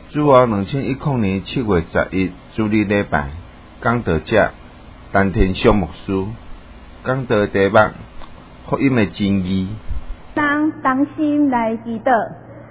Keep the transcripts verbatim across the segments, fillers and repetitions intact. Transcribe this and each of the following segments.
主后二千一零年七月十一主日礼拜，讲道者陈天祥牧师讲道题目福音的真义。 当当心来祈祷，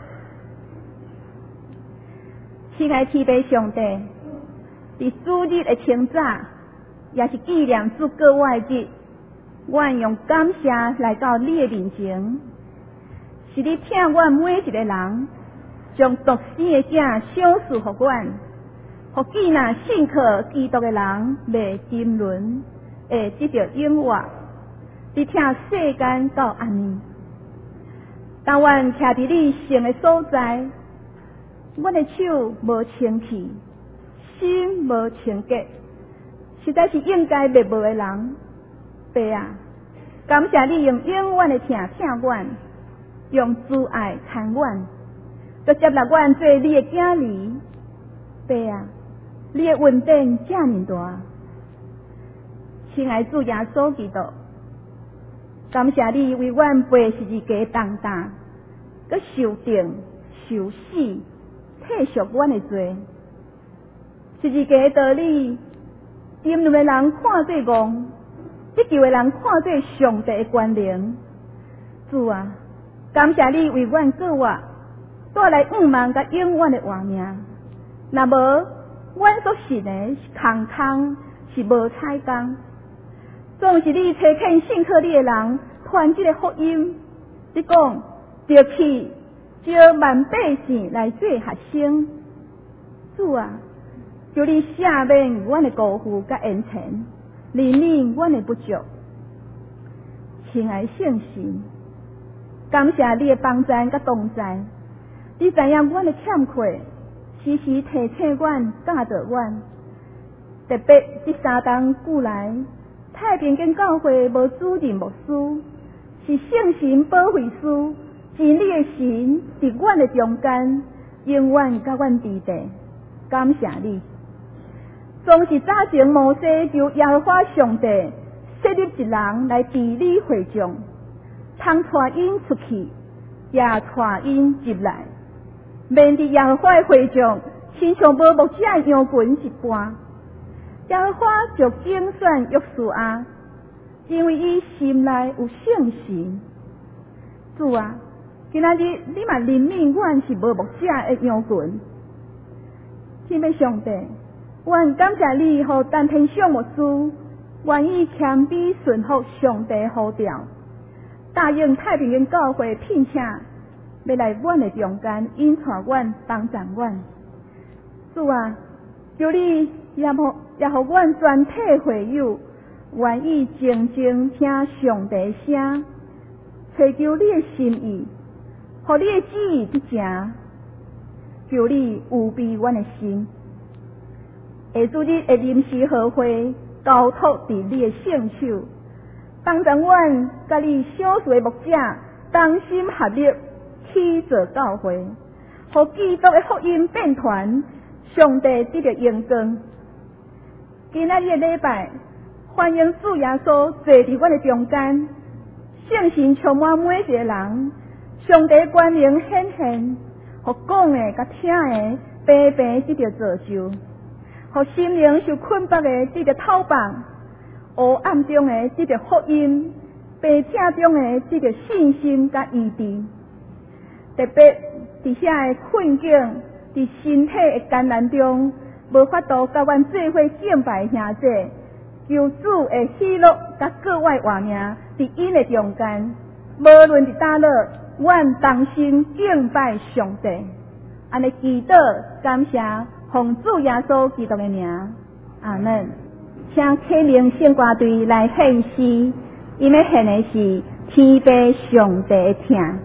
亲爱天父上帝，伫主日的清早，也是纪念主各位日，阮用感谢来到你的面前，是你疼阮每一个人，将独生的囝赏赐予阮，互既若信靠基督的人，未沉沦，会得到永活。你听世间到安尼，当阮徛伫你圣的所在，阮的手无清气，心无清洁，实在是应该灭亡的人。爸啊，感谢你用永远的疼疼阮，用慈爱看阮，就接纳阮做你的囝儿。爸啊，你的恩典这么大，亲爱主耶稣基督，感谢你为阮背十字架重担，佮受定、受死，替赎阮的罪。十字架道理，沉沦的人看做戆，得救的人看做上帝的权能。主啊，感谢你为阮个我带来五万甲永远的活命。若无，阮所信的是空空，是无彩工。总是你推荐信靠你的人传这个福音，你讲着去招万百姓来做学生。主啊，求你赦免阮的辜负甲冤情，怜悯阮的不足。亲爱圣神，感谢你的帮助甲同在，你知影阮的欠缺，时时提醒阮、教导阮。特别这三冬久来，太平间教会无主任牧师，是圣神保惠师，真理的神伫阮的中间，永远甲阮伫地。感谢你，总是早前摩西就耶和华上帝设立一人来治理会众，通带因出去，也带因入来。面对耶和华的会众，亲像无牧者羊群一般。耶和华就拣选约书亚，因为伊心内有圣神。主啊，今仔日你嘛怜悯阮是无牧者的羊群。天父上帝，阮感谢你，互陈天祥牧师愿意谦卑顺服上帝的呼召，答应太平间教会聘请，要来阮的中间引带阮、帮助阮。主啊，求你也互也互阮全体会友愿意静静听上帝的声，找求你的心意，互你的旨意去行。求你有庇阮的心，下主日的临时和会交托伫你的圣手，帮助阮甲你少数的牧者同心合力起造教会，互基督的福音变传，上帝得到荣光。今仔日的礼拜，欢迎主耶稣坐伫阮的中间，圣神充满每一个人，上帝的权能显现，互讲的甲听的平平得到造就，互心灵受捆绑的得到透放，黑暗中的得到福音，病痛中的得到信心甲医治。特别伫遐的困境，伫身体的艰难中，无法度甲阮做伙敬拜兄姐，求主的喜乐甲各位活命伫因的中间，无论伫倒落，阮同心敬拜上帝。安尼祈祷感谢，奉主耶稣基督的名，阿门。请启灵圣歌队来献诗，因要献的是天父上帝的疼。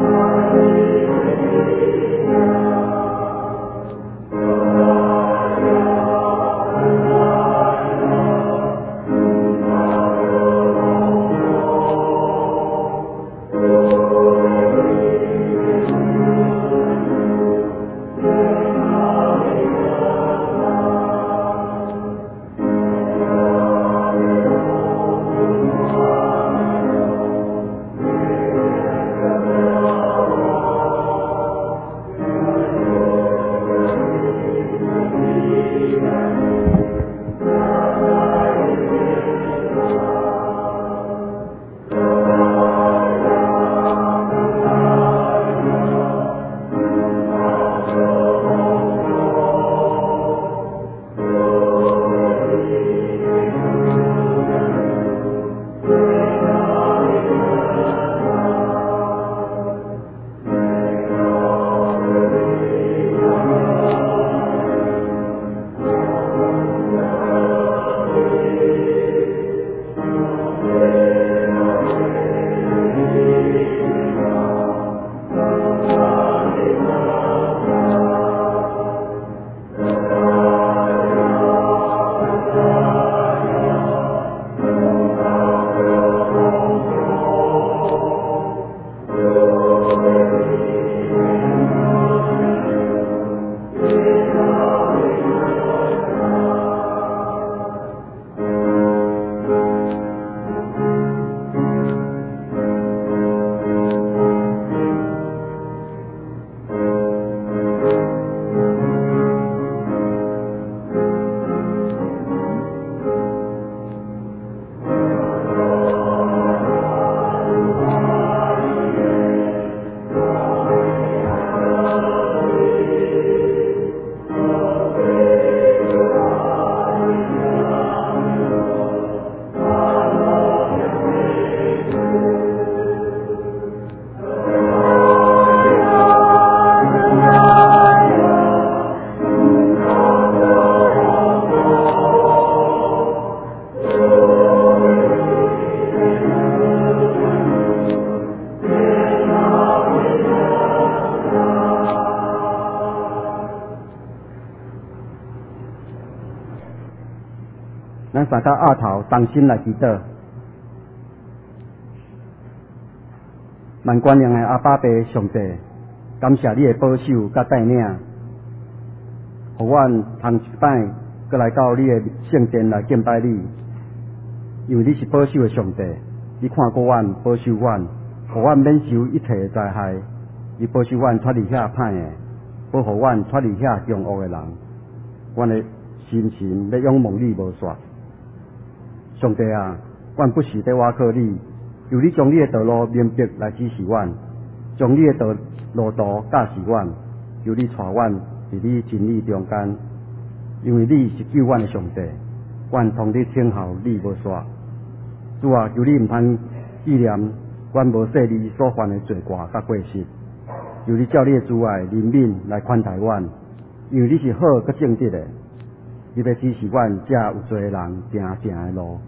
Oh 咱三脚压头，同心来祈祷。万官娘的阿爸爸上帝，感谢你的保守甲带领，互阮通一摆搁来到你的圣殿来敬拜你，因为你是保守的上帝，你看过阮，保守阮，互阮免受一切的灾害，你保守阮脱离遐歹的，保护阮脱离遐凶恶的人，阮的心神要仰望你无煞。上帝啊，阮不时在倚靠你，由你将你的道路明白来指示阮，将你的道路途教示阮，由你带阮伫你真理中间，因为你是救阮的上帝，阮同你听候你无煞。主啊，求你毋通纪念阮无说你所犯的罪过甲过失，由你照你的慈爱怜悯来宽待阮，因为你是好佮正直的，你要指示阮遮有罪的人行正的路。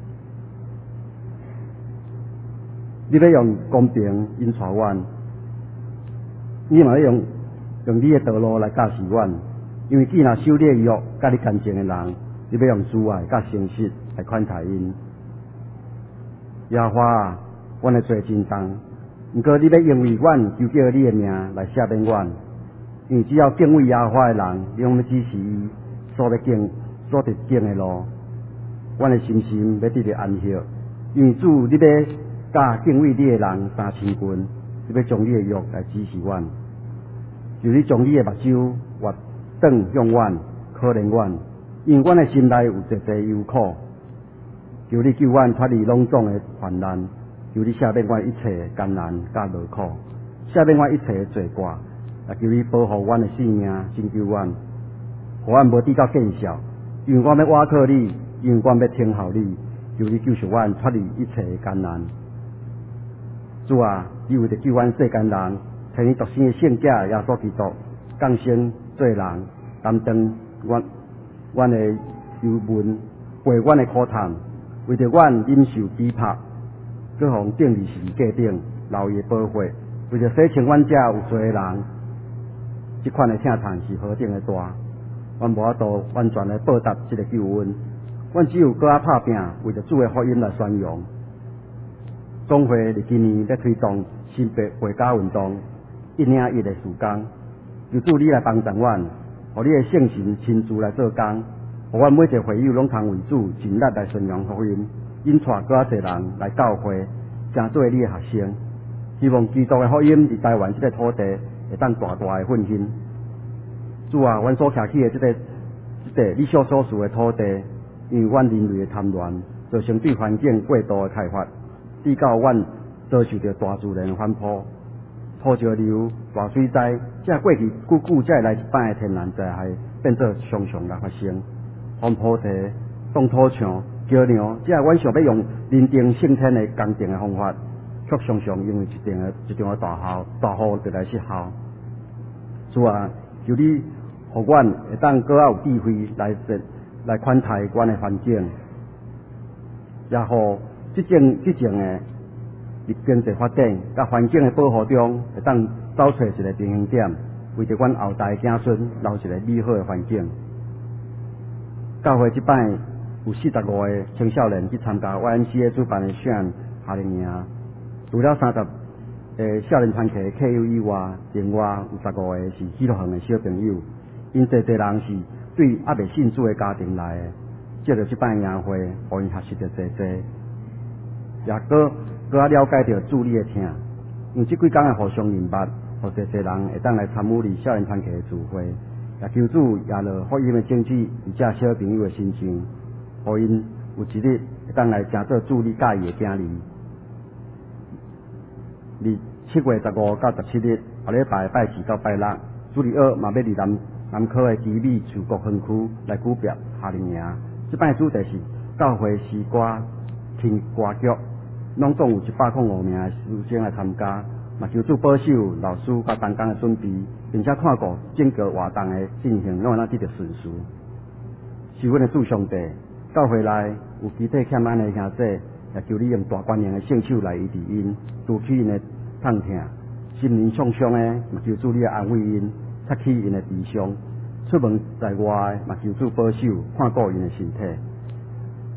你要用公平引带阮，你嘛要用用你的道路来教示阮，因为既若守你的约，甲你干净的人，你要用慈爱甲诚实来款待因。耶和华啊，阮的罪真重，毋过你要因为阮求叫你的名来赦免阮，因为只要敬畏耶和华的人，你用要指示伊所要经所得经的路，阮的心心要得到安息，因为主你要甲敬畏你的人三千群，你要将你的约来指示阮，就你将你的目睭活转向阮，可怜阮，因为阮的心内有侪侪忧苦，求你救阮脱离拢总的患难，求你赦免阮一切艰难甲劳苦，赦免阮一切的罪过，也求你保护阮的性命，拯救阮，互阮无抵到见笑，因为阮要倚靠你，因为阮要听候你，求你救赎阮脱离一切的艰难。主啊，你为着救阮世间人，替你独生的圣者耶稣基督降生做人，担当阮阮的忧闷，背阮的苦叹，为着阮忍受逼迫，各方定义是界定，留伊的保护，为着洗清阮遮有罪的人，这款的疼叹是何等的大，阮无法度完全来报答这个救恩，阮只有搁较拍拼，为着主的福音来宣扬。总会伫今年咧推动新北回家运动，一领一的事工，求主你来帮助阮，互你的圣神亲自来做工，互阮每一个会友拢通为主尽力来宣扬福音，引带搁较侪人来教会，成做你的学生。希望基督的福音伫台湾这个土地会当大大的振兴。主啊，阮所徛起的这个这个你所所属的土地，因为阮人类的贪婪，造成对环境过度的开发。直到阮遭受到大自然的反扑，土石流、大水灾，这过去久久才会来一摆的天然灾害，变做常常来发生。风土地、冻土墙、桥梁，这阮想要用人定胜天的工程的方法，却常常因为一定的一定的大雨、大雨就来失效。主啊，求你互阮会当搁较有智慧来来款待阮的环境，也互即种即种的伫经济发展甲环境的保护中，会当找出一个平衡点，为着阮后代子孙留一个美好的环境。教会即摆有四十五个青少年去参加 Y M C A 主办的选夏令营，除了三十个少年团体 K U 以外，另外有十五个是喜乐行的小朋友，因侪侪人是对还未信主的家庭来的，借着即摆营会，互因学习着侪侪。也搁搁较了解到主你的听，因为即几工的互相认捌，互侪侪人会当来参与伫少年团体的聚会，也求主也落福音的种子伫遮小朋友的心情，互因有一日会当来成做主你喜意的囝儿。伫七月十五到十七日，下礼拜拜四到拜六，主日学嘛要伫南南科的基美树国分区来举办夏令营。即摆主题是教会诗歌听歌剧。拢总有一百零五名的师生来参加，嘛求主保守老师甲同工的准备，并且看顾整个活动的进行，拢会咱得到顺序。是阮的主上帝，教会内有肢体欠安的兄弟，也求你用大观念的圣手来医治因，除去因的痛痛，心灵创伤的，嘛求主你来安慰因，擦去因的悲伤。出门在外，嘛求主保守看顾因的身体。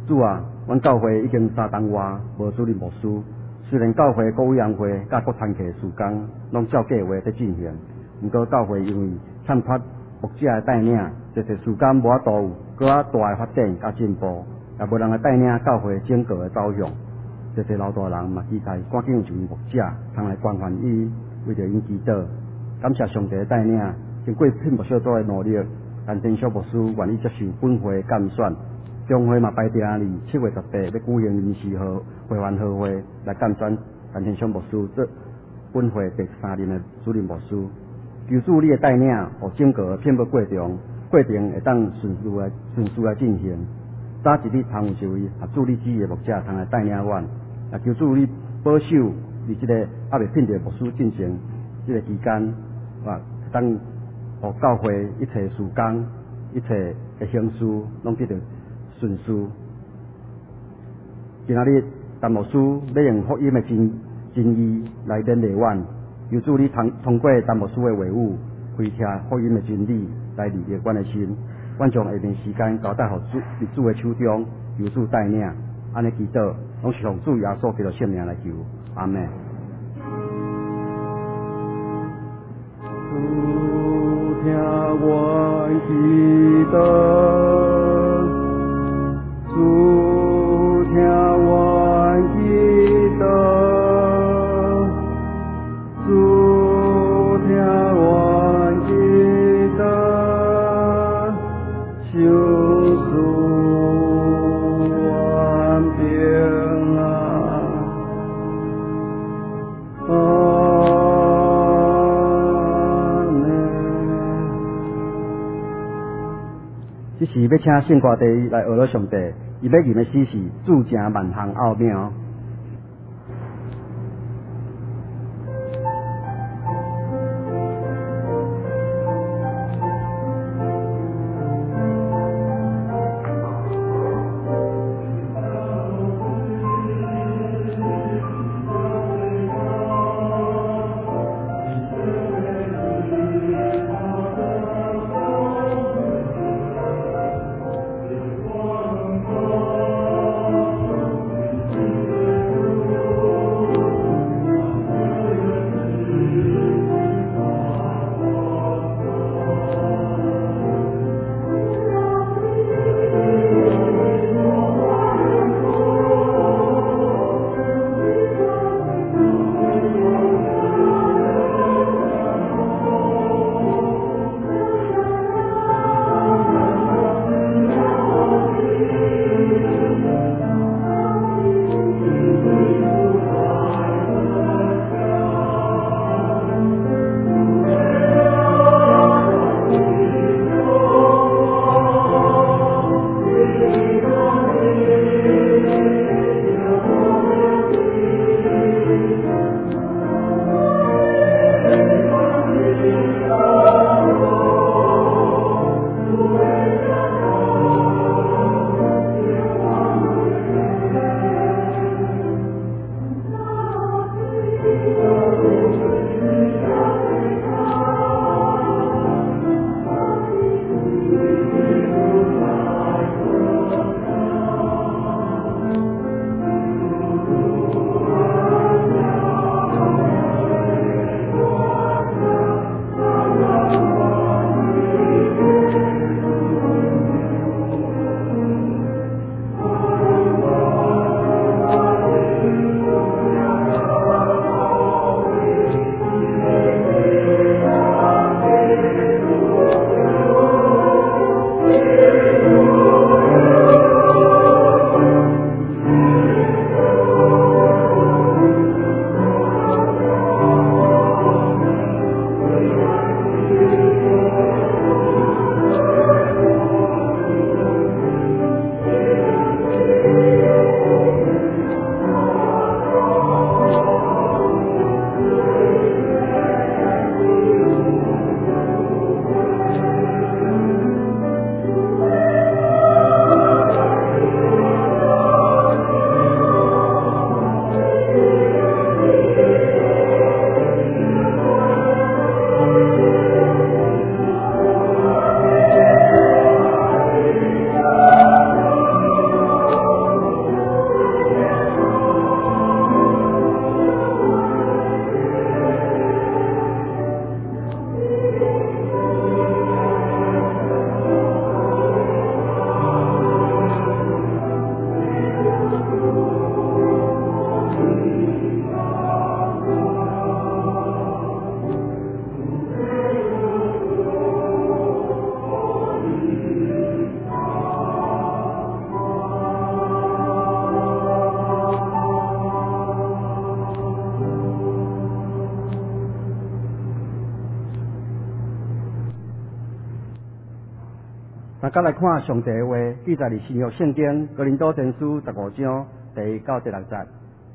主啊，阮教会已经三冬外无主任牧师，虽然教会各委员会甲各团契事工拢照计划在进行，毋过教会因为欠缺牧者的带领，这些事工无法度有搁较大的发展甲进步，也无人来带领教会整个的走向。这些老大人嘛期待赶紧有一位牧者通来关怀伊，为着因祈祷。感谢上帝的带领，经过聘牧小组的努力，但天小牧师愿意接受本会监选。中会嘛排定伫七月十八要举行临时会会员好会来监选但天小牧师做本会第三任的主任牧师。求主你的带领，互整个聘牧过程过程会当顺序来顺序来进行。早一日通有一位合主你旨意的牧者通来带领阮，也求主你保守伫即个还未聘着牧师进行即个期间，啊，当互教会一切事工、一切的形事拢得到顺序。今仔日陈牧师要用福音的真真意来勉励阮，求主你通通过陈牧师的话语，开启福音的真理来理解阮的心。阮将下面时间交代互主伫主的手中，由主带领。安尼祈祷，拢是从主耶稣基督圣名来求，阿门。主听阮祈祷，主听阮祈祷，主听阮祈祷，求主阮平安。这是要请圣歌队来学了上帝，伊要吟的诗是注成万项奥妙。 那再来看上帝的话，记载伫新约圣经哥林多前书十五章第一到第六节。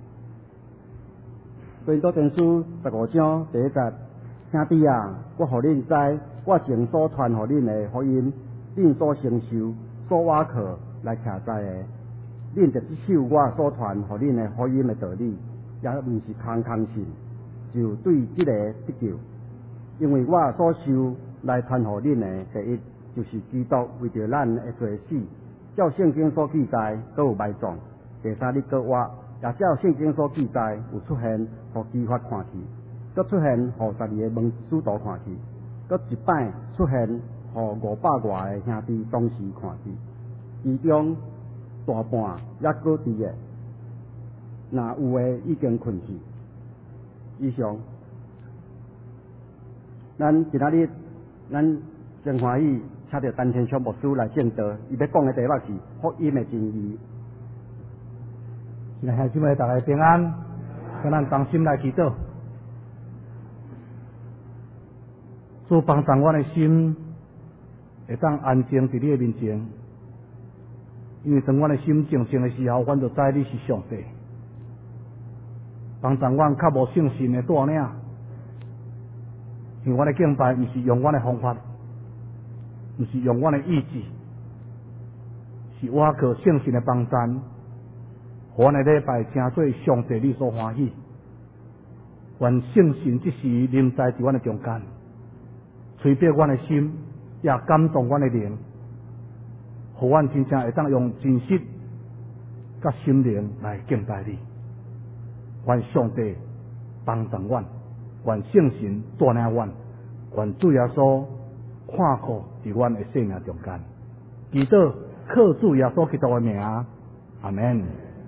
哥林多前书十五章第一节，兄弟啊，我互恁知，我前所传互恁的福音，恁所承受、所挖课来徛在的，恁着接受我所传互恁的福音的道理，也毋是空空信，就对即个得救。因为我所受来传互恁的第一，就是基督为着咱的罪死，照圣经所记载，都有埋葬。第三日搁活，也照圣经所记载，有出现，互基法看去，搁出现，互十二个门使徒看去，搁一摆出现，互五百外个兄弟同时看去，其中大半也搁伫个，若有诶已经困去。以上，咱今仔日，咱真欢喜，请到陈天祥牧师来证道，伊要讲诶题目是福音诶真义。 现在兄弟们，大家平安，跟咱同心来祈祷，主帮助阮的心会当安静伫你的面前，因为当阮的心静静的时候，阮就知你是上帝。帮助阮较无信心的带领，因为阮的敬拜毋是用阮的方法，毋是用阮的意志，是我靠圣神的帮助，互阮的礼拜成做上帝你所欢喜。愿圣神即时临在伫阮的中间，吹逼阮的心，也感动阮的灵，互阮真正会当用真实甲心灵来敬拜你。愿上帝帮助阮，愿圣神带领阮，愿主耶稣看顾伫阮的生命中间。祈祷靠主耶稣基督的名，阿门。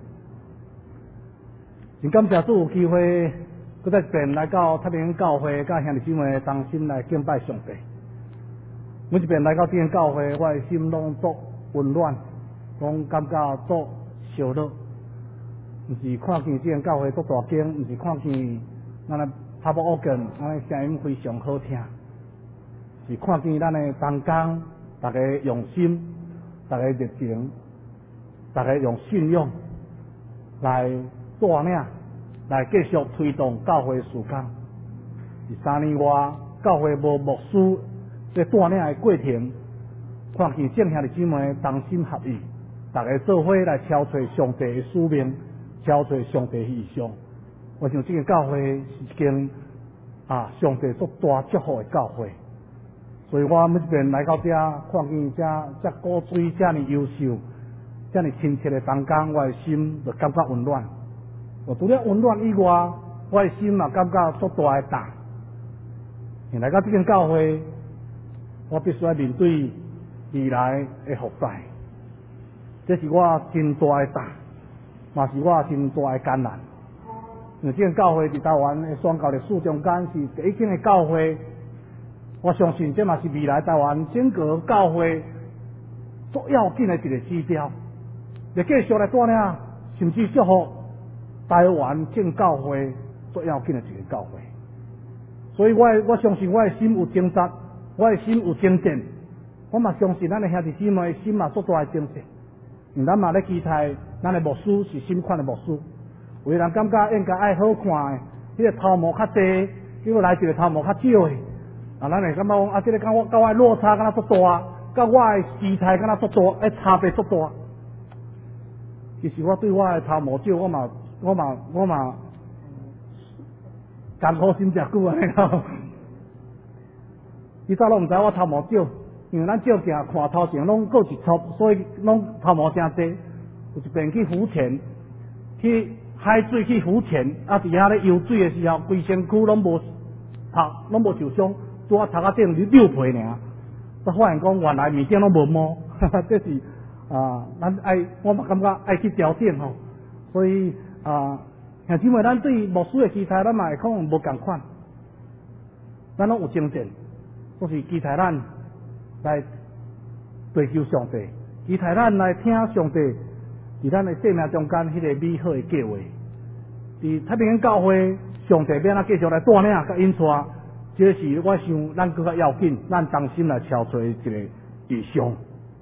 真感谢主有机会，搁再一遍来到太平教会，甲兄弟姊妹同心来敬拜上帝。每一遍来到这间教会，我的心拢足温暖，拢感觉足烧热。毋是看见这间教会足大间，毋是看见咱的拍布偶见，咱的声音非常好听，是看见咱的同工，大家用心，大家热情，大家用信仰来带领，来继续推动教会事工。第三年外，教会无牧师在带领的过程，看见正兄弟姊妹同心合意，大家做伙来敲找上帝的使命。敲找上帝意象，我想这个教会是一间啊上帝足大祝福的教会，所以我每一遍来到这，看见这这古水这么优秀、这么亲切的同工，我的心就感觉温暖。我除了温暖以外，我的心嘛感觉足大的大。来到这间教会，我必须要面对未来的福祉，这是我真大的大。嘛是我真大的艰难，因为这间教会伫台湾的宣教历史中间是第一间的教会，我相信这嘛是未来台湾整个教会最要紧的一个指标，也继续来带领，甚至祝福台湾正教会最要紧的一个教会。所以我我相信我的心有精实，我的心有精进，我嘛相信咱的兄弟姊妹心嘛足大的精神。因咱嘛咧期待咱的牧师是新款的牧师，有的人感觉应该爱好看的，迄个头毛较低，结果来一个头毛较少的，啊，咱会感觉讲啊，这个跟我跟我的落差敢若足大，甲我的期待敢若足大，诶，差别足大。其实我对我的头毛少，我嘛我嘛我嘛艰苦心诚久啊，你知？伊早拢毋知我头毛少。因为咱照镜看头前拢够一撮，所以拢头毛真多。有一遍去浮潜，去海水去浮潜，啊，伫遐咧游水的时候，规身躯拢无头，拢无受伤，拄啊头壳顶是溜皮尔。才发现讲原来面顶拢无毛，哈哈，这是啊，咱爱我嘛感觉爱去调整吼。所以啊，兄姊妹，咱对牧师的期待，咱嘛会可能无共款，咱拢有精进，都是期待咱。来追求上帝，期待咱来听上帝伫咱的生命中间迄个美好的计划。伫太平教会，上帝要咱继续来带领甲引带，这是我想咱更较要紧，咱同心来敲出一个意向。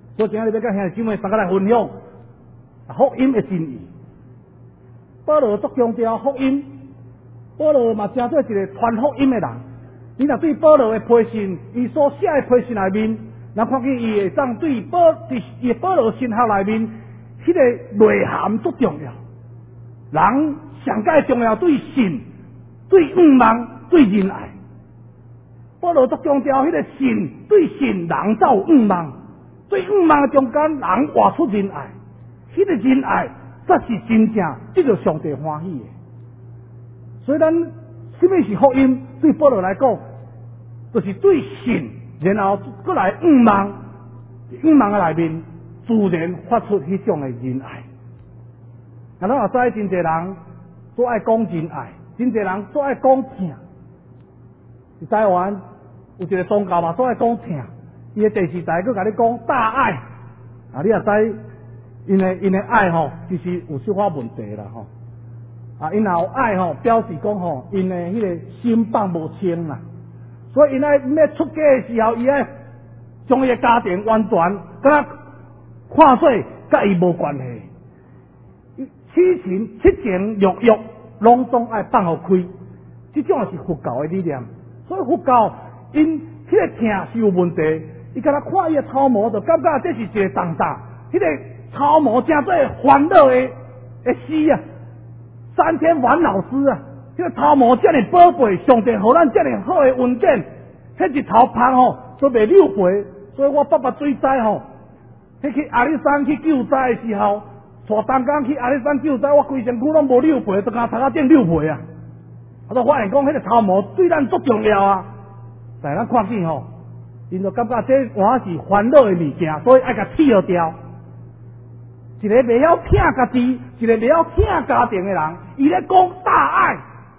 所以今日要甲兄弟姊妹大家来分享福音的真义。保罗作强调福音，保罗嘛真做一个传福音的人。你若对保罗的批信，伊所写的批信内面，咱看见伊会当对保伫伊保罗信号内面，迄、那个内涵足重要。人上界重要对信、对愿望、对仁爱。保罗作强调迄个信对信，人才有愿望；对愿望中间，人活出仁爱。迄、那个仁爱才是真正得到上帝欢喜的。所以咱什么是福音？对保罗来讲，就是对信，然后过来愿望，愿望的内面自然发出迄种的仁爱。啊，咱也知真侪人都爱讲仁爱，真侪人都爱讲疼。伫台湾有一个宗教嘛，都爱讲疼。伊的第四代佫甲你讲大爱，啊，你也知因的因的爱吼，其实有小可问题啦吼。啊，因若有爱吼，表示讲吼，因的迄个心放无清啦。所以因爱要出家的时候，伊爱将伊的家庭完全甲看做甲伊无关系。七情七情六欲，拢总爱放互开。这种是佛教的理念。所以佛教因迄个疼是有问题，伊甲他看伊的草模，就感觉这是一个重担。迄、那个草模真做烦恼的的诗啊，三天烦恼诗啊。迄、那个草模遮尔宝贝，上帝互咱遮尔好的文件，迄一头芳吼都袂溜皮。所以我爸爸水灾吼，迄去阿里山去救灾的时候，带东港去阿里山救灾，我规身躯拢无溜皮，都甲头壳顶溜皮啊。我都发现讲，迄个草模对咱足重要啊。但咱看见吼，因就感觉这换是烦恼的物件，所以爱甲剃了掉。一个袂晓疼家己，一个袂晓疼家庭的人，伊咧讲大爱，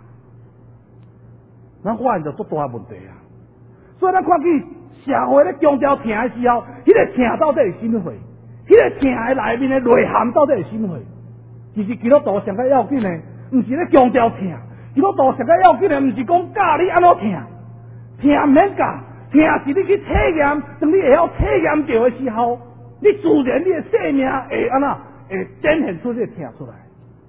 咱发现就足大问题啊。所以咱看见社会咧强调疼的时候，迄、那个疼到底是什么货？迄、那个疼的内面的内涵到底是什么货？其实基督徒上较要紧的，毋是咧强调疼。基督徒上较要紧的，毋是讲教你安怎疼，疼毋免教，疼是你去体验，当你会晓体验到的时候，你自然你的生命会安怎会展现出这个疼出来。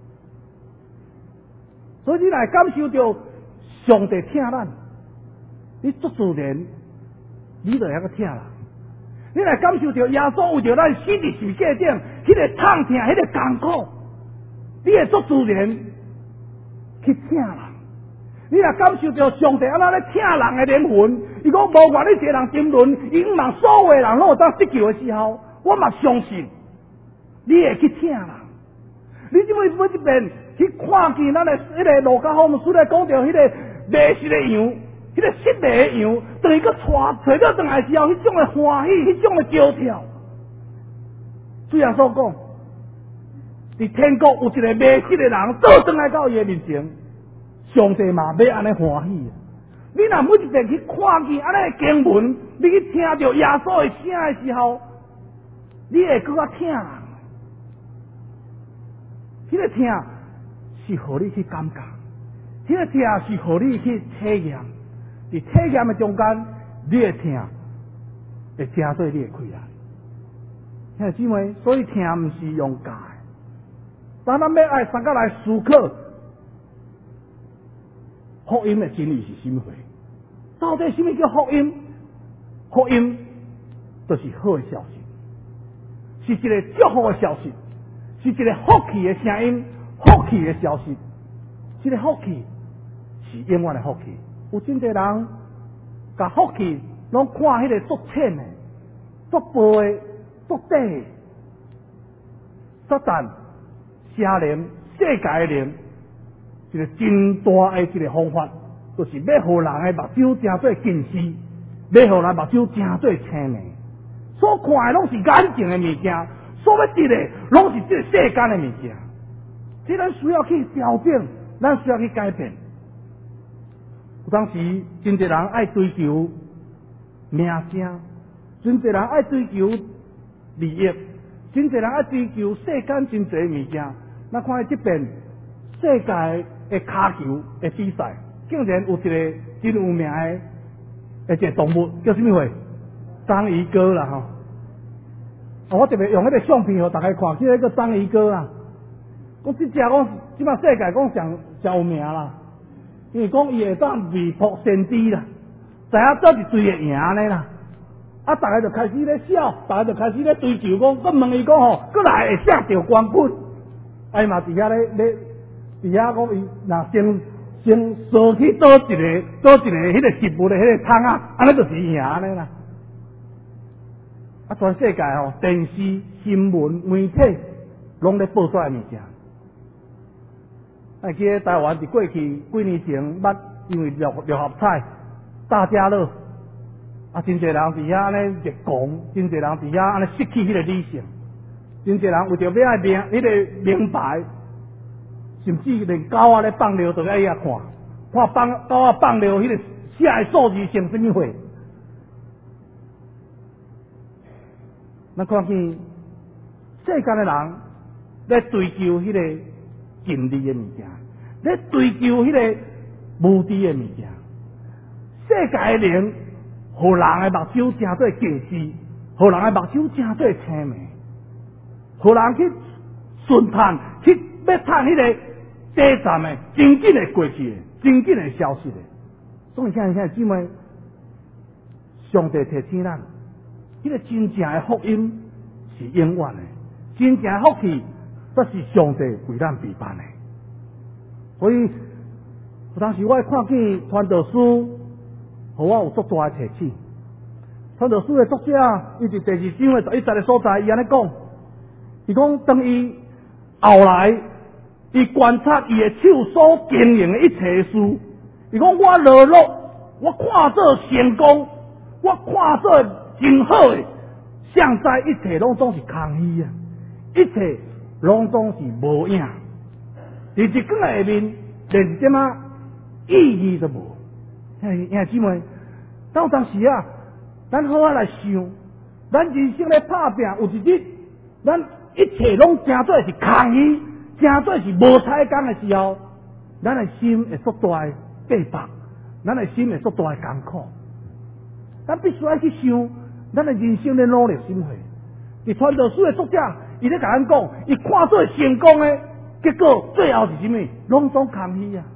所以你来感受到上帝疼咱，你足自然，你就会晓个疼人。你来感受到耶稣为着咱死伫十字架顶，迄个痛疼，迄个艰苦，你会足自然去疼人。你若感受到上帝安怎咧疼人的灵魂，伊讲无管你一个人争论，伊毋望所有的人拢有当得救的时候，我嘛相信你会去疼人。你怎么每一遍去看见咱的迄个路加福音书咧讲到迄个迷失的羊，迄个失迷的羊，等伊个带找到转来的时候，迄种的欢喜，迄种的焦跳。虽然所讲，伫天国有一个迷失的人倒转来到伊的面前。上帝嘛要安尼欢喜，你若每一遍去看见安尼的经文，你去听到耶稣的声的时候，你会更加疼人。迄、那个疼是互你去感觉，迄、那个疼是互你去体验。伫体验的中间，你的疼会加做你的快乐。兄弟姊妹，所以疼毋是用教的，但咱要爱三个来思考。福音的真理是什么货？到底什么叫福音？福音就是好的消息，是一个祝福的消息，是一个福气的声音，福气的消息。这个福气是永远的福气。有真侪人把福气拢看迄个足浅的、足薄的、足底的。撒旦、邪灵、世界的灵。一个真大的一个方法，就是要互人的目睭真做近视，要互人目睭真做青迷。所看的拢是眼前的物件，所要得的拢是这个世间的物件。这咱需要去调整，咱需要去改变。有当时真侪人爱追求名声，真侪人爱追求利益，真侪人爱追求世间真侪物件。咱看下这边世界的骹球的比赛，竟然有一个真有名的一个动物，叫什么货？章鱼哥啦吼！ 我特别用迄个相片互大家看，即、那个章鱼哥啊，讲即只讲即摆世界讲上上有名啦，因为讲伊会当未卜先知啦，知影倒一队会赢安尼啦。啊！大家就开始咧笑，大家就开始咧追求讲，佮问伊讲吼，佮来会射着冠军。哎嘛，伫遐咧咧，伫遐讲伊若先先扫去倒一个倒一个迄个食物的迄个桶啊，安尼就是赢安尼啦。啊，全世界吼，电视、新闻、媒体拢咧报出来物件。啊，记得台湾伫过去几年前，捌因为六六合彩、大家乐。啊，真侪人伫遐安尼热狂，真侪人伫遐安尼失去迄个理性，真侪人为着要爱名迄个名牌，甚至连狗仔咧放尿都要遐看，看放狗仔放尿迄个写的数字成什么货？咱看见世间的人咧追求迄个经利的物件，咧追求迄个无知的物件，世界的人。互人的目睭诚做近视，互人的目睭诚做青眉，互人去顺探，去要探迄个短暂的，真紧的过去的，真紧的消失的。所以现在姊妹，上帝提醒咱，迄、那个真正的福音是永远的，真正的福气则是上帝为咱备办的。所以，有当时我会看见传道书。互我有足大的提醒。传道书的作者，伊伫第二章的十一节的所在，伊安尼讲，伊讲当伊后来，伊观察伊的手所经营的一切事，伊讲我落落，我看做成功，我看做真好的，现在一切拢总是空虚啊，一切拢总是无影，伫日光下面连一点仔意义都无。兄弟姊妹，当有当时啊，咱好好来想，咱人生咧打拼，有一日，咱一切拢真做是空虚，真做是无彩工的时候，咱的心会足大的逼迫，咱的心会足大的艰苦。咱必须要去想，咱的人生的努力心血。伫传道书的作者，伊咧甲咱讲，伊看做成功的，结果最后是什么？拢总空虚啊！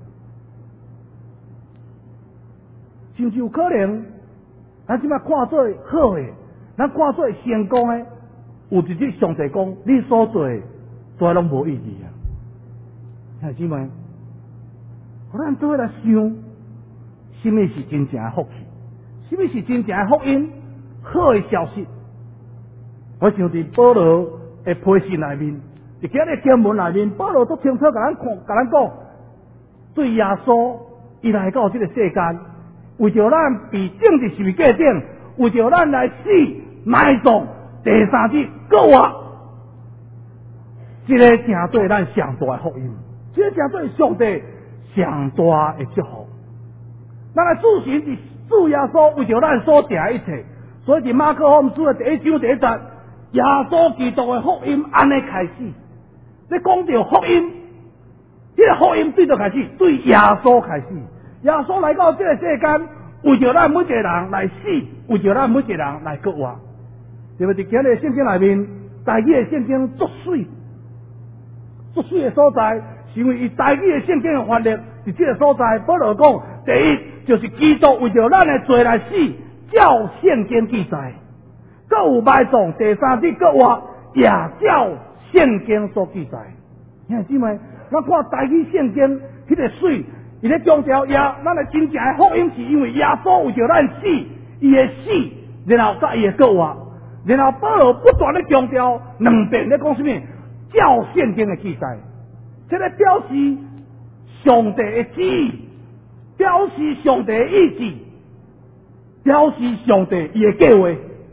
是毋是有可能？咱即摆看做好诶，咱看做成功诶，有一日上帝讲，你所做诶，做拢无意义啊！兄弟姊妹，互咱做伙来想，什么是真正诶福气？什么是真正诶福音？好诶消息。我想伫保罗诶批信内面，伫今日经文内面，保罗都清楚甲咱看，甲咱讲，对耶稣伊来到这个世间。为着咱被政治世界顶，为着咱来死埋葬，第三日搁活，这个正对咱上大的福音，这个正对上帝上大的祝福。咱来主神是主耶稣为着咱所定一切，所以伫马可福音书的第一章第一节，耶稣基督的福音安尼开始。你讲到福音，这个福音对着开始，对耶稣开始。耶稣来到这个世间，为着咱每一个人来死，为着咱每一个人来搁活。对不对？今日圣经内面，台语的圣经足水，足水的所在，是因为伊台语的圣经的翻译，伫这个所在，保罗讲，第一就是基督为着咱的罪来死，照圣经记载；搁有埋葬，第三日搁活，也照圣经所记载。兄弟姊妹，咱看台语圣经迄个水。伊咧强调耶，咱的真正的福音是因为耶稣为着咱死，伊会死，然后甲伊会搁活，然后保罗不断咧强调两遍咧讲什么？照圣经的记载，这个表示上帝的旨意，表示上帝的意志，表示上帝伊的计划。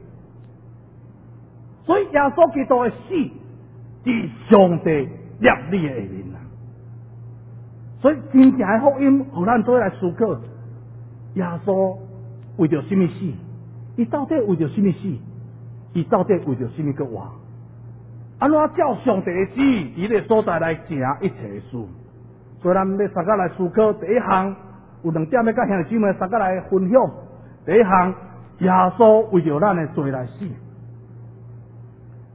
所以耶稣基督的死是上帝立你的下面。所以真正的福音，互咱做来思考，耶稣为着什么死？伊到底为着什么死？伊到底为着什么个活？安怎照上帝的旨意，伫个所在来行一切的事？所以咱要大家来思考。第一项有两点要甲兄弟姊妹大家来分享。第一项，耶稣为着咱的罪来死。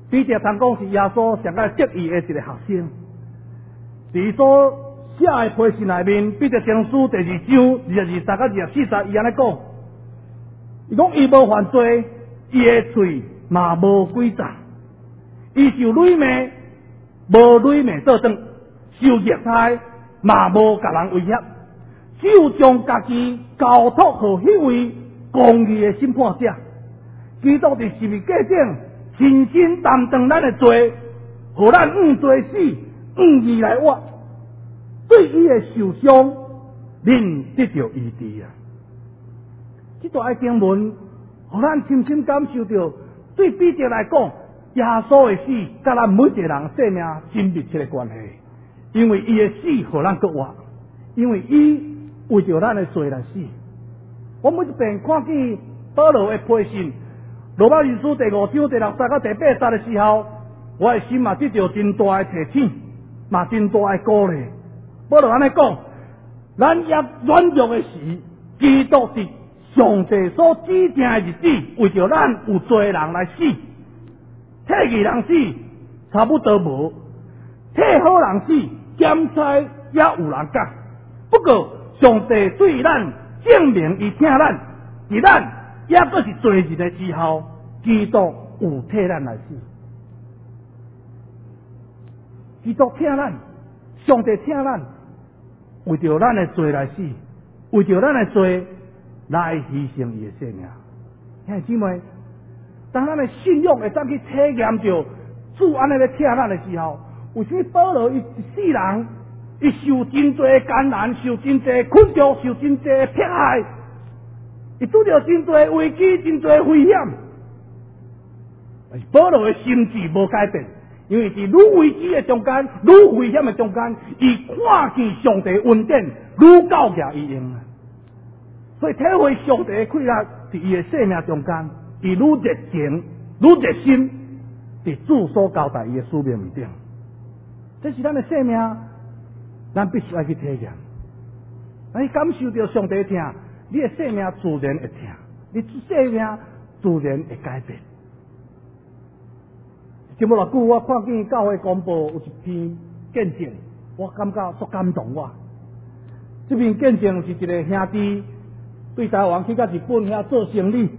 彼得通讲是耶稣上个得意的一个学生。伫所写的批信内面，彼得前书第二章二十二十到二十四节，伊安尼讲，伊讲伊无犯罪，伊的喙嘛无诡诈，伊受愚昧，无愚昧倒转，受虐待嘛无甲人威胁，只有将家己交托互迄位公义的审判者。基督伫十字架顶亲身担当咱的罪，互咱用罪死，用义来活。对伊的受伤，恁得到医治啊！这段经文，互咱深深感受到，对彼得来讲，耶稣的死，甲咱每一个人生命真密切的关系。因为伊的死，互咱搁活；因为伊为着咱的罪来死。我每一遍看见保罗的批信，罗马人书第五章第六节到第八节的时候，我的心嘛得到真大的提醒，嘛真大的鼓励。保罗安尼讲，咱也软弱的时，基督是上帝所指定的日子，为着咱有罪人来死，替义人死差不多无，替好人死检差也有人讲。不过上帝对咱证明伊听咱，伫咱也阁是罪人的时候，基督有替咱来死。基督听咱，上帝听咱。为着咱的罪来死，为着咱的罪来牺牲伊的生命。兄弟姊妹，当咱的信仰会当去体验着主安尼咧听咱的时候，为什么保罗伊一世人，伊受真多的艰难，受真多的困苦，受真多的迫害，伊拄着真多的危机，真多的危险，但是保罗的心智无改变。因为伫愈危机的中间，愈危险的中间，伊看见上帝恩典，愈教育伊用啊。所以体会上帝的快乐，伫伊的生命中间，伊愈热情、愈热心，伫主所交代伊的使命面顶。这是咱的生命，咱必须要去体验。咱感受到上帝听，你的生命自然会听，你生命自然会改变。这么偌久，我看见教会公布有一篇见证，我感觉足感动我。这篇见证是一个兄弟对台湾去到日本遐做生意，